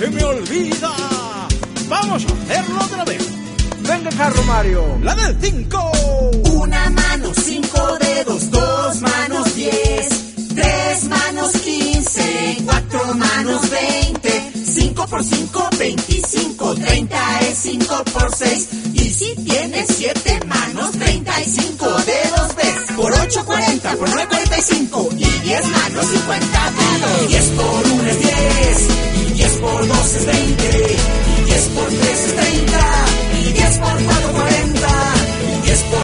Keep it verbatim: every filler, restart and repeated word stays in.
se me olvida. Vamos a hacerlo otra vez. Venga, carro, Mario. La del cinco. Una mano, cinco dedos, dos manos, diez. Tres manos, quince. Cuatro manos, veinte. Cinco por cinco, veinticinco. Treinta es cinco por seis. Y si tienes siete manos, treinta y cinco dedos ves. Por ocho, cuarenta. Por nueve, cuarenta y cinco. Y diez manos, cincuenta dedos. Diez por uno es diez. Y diez por dos es veinte. Y diez por tres es treinta. Y diez por cuatro